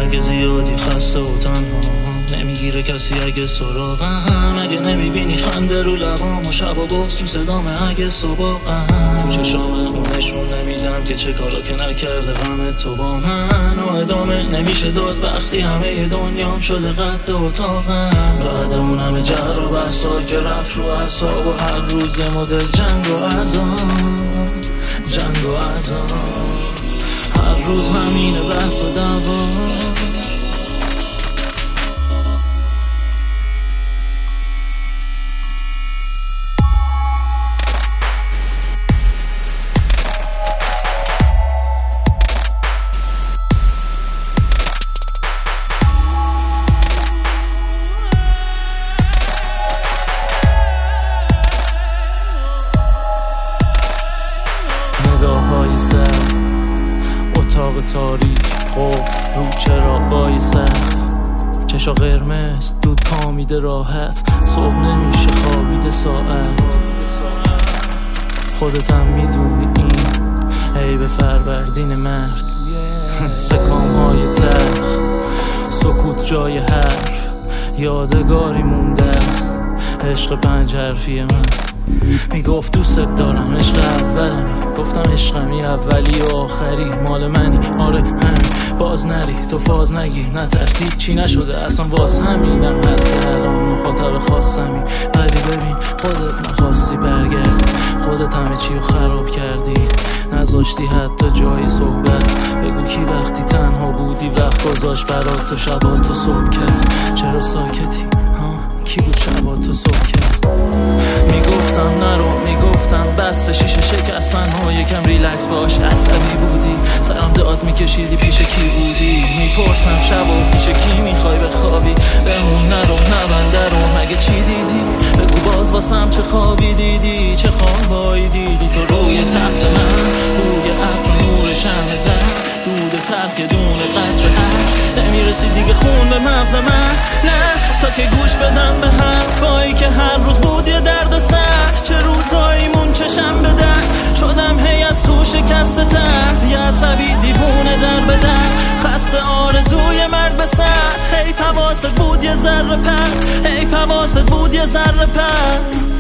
که زیادی خسته و تنها، نمیگیره کسی اگه سراغم، اگه نمیبینی خنده رو لبام و شبا گفت تو صدامه اگه صبحم، تو چشام اون نشون نمیدم که چه کارا که نکرده غم تو با من، و ادامه نمیشه داد وقتی همه دنیام شده قد اتاقم. بعد اون همه جر و بحثا که رفت رو اعصاب و هر روز یه مدل جنگ و عذاب، هر روز همینه بحث و دعوا. نگاه‌های سر، اتاق تاریک، قفل رو چراغای سخت، چشا قرمز، دود کامیده راحت، صبح نمیشه خوابیده ساعت. خودت هم میدونی این عیب فروردین مرد، سکام‌های تلخ، سکوت جای حرف، یادگاری مونده است عشق 5 حرفی من. میگفت دوست دارم، عشق اولمی، گفتم عشقمی اولی و آخری مال منی، آره همین، باز نری تو فاز نگی، نترسی چی نشده اصلا، واس همینم هست که الان مخاطب خواستمی، ولی ببین خودت نخواستی برگردی، خودت همه چی رو خراب کردی، نذاشتی حتی جایی صحبت، بگو کی وقتی تنها بودی وقت گذاشت برات تو شباتو صبح کرد، چرا ساکتی؟ کی بود شباتو صبح کرد؟ میگفتم نرو، میگفتم بس، شیشه شکستن ها یکم ریلکس باش، عصبی بودی سرم داد میکشیدی، پیش کی بودی؟ میپرسم شبا پیش کی میخوای بخوابی؟ بمون نرو نبنده رو، مگه چی دیدی؟ بگو باز واسم چه خوابی دیدی، چه خوابایی دیدی تو روی تخت من، روی ابر نور شمع زد، دود تلخ یه دونه قطره عشق، نمیرسی دیگه خون به مغز من، نه تا که گوش بدم به حرفایی که هر روز بود یه درد سر، چه روزایی مون چشم به در شدم هی از تو شکسته تر، یه عصبی دیوونه در به در، خسته آرزوی مرگ به سر، حیف حواست بود یه ذره پر، حیف حواست بود یه ذره پر.